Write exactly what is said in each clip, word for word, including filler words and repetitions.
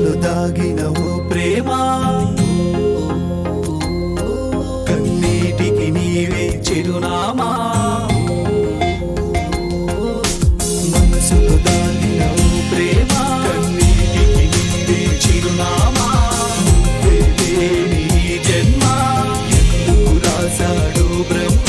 మనసులో దాగిన ఓ ప్రేమ కన్నీటికి నీవే చిరునామా మనసులో దాగిన ఓ ప్రేమ కన్నీటికి నీవే చిరునామా నువ్వే నీ జన్మ ఎందుకు రాశాడు బ్రహ్మ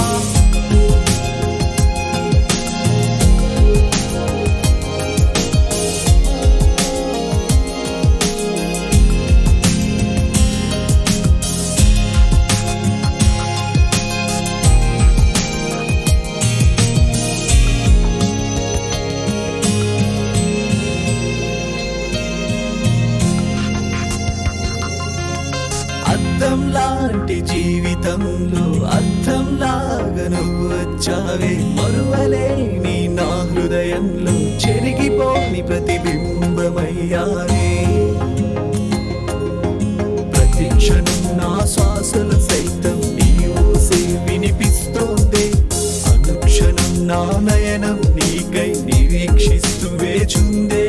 అర్థం లాంటి జీవితంలో అర్థం లాగా నువ్వు వచ్చావే మరువలేని నా హృదయంలో చెరిగిపోని ప్రతిబింబమయ్యావే ప్రతి క్షణం నా శ్వాసలు సైతం నీ ఊసే వినిపిస్తోంది అనుక్షణం నా నయనం నీకై నిరీక్షిస్తూ వేచుందే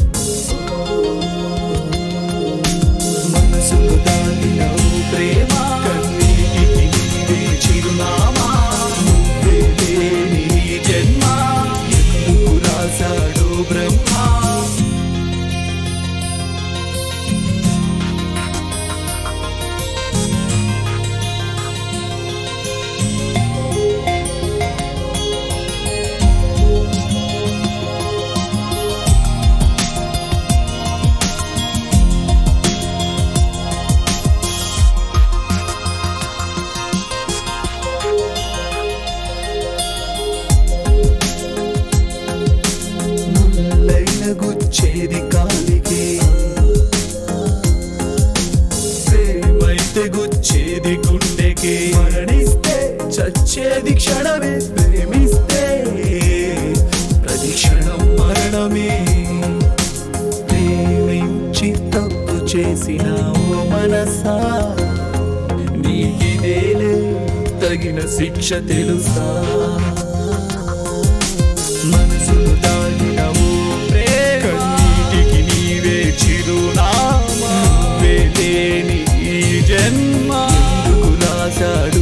మనసులో దాగిన ఓ ప్రేమ కన్నీటికి నీవే చిరునామా నువ్వే నీ జన్మ ఎందుకు రాశాడు బ్రహ్మ గుచ్చేది కాలికి ప్రేమైతే గుచ్చేది గుండెకి మరణిస్తే చచ్చేది క్షణమే ప్రేమిస్తే ప్రతి క్షణం మరణమే ప్రేమించి తప్పు చేసిన ఓ మనసా నీకిదేలే తగిన శిక్ష తెలుసా మనసులో దాగిన ఓ కన్నీటికి నీవే చిరునామా నువ్వే లేని ఈ జన్మ ఎందుకు రాశాడు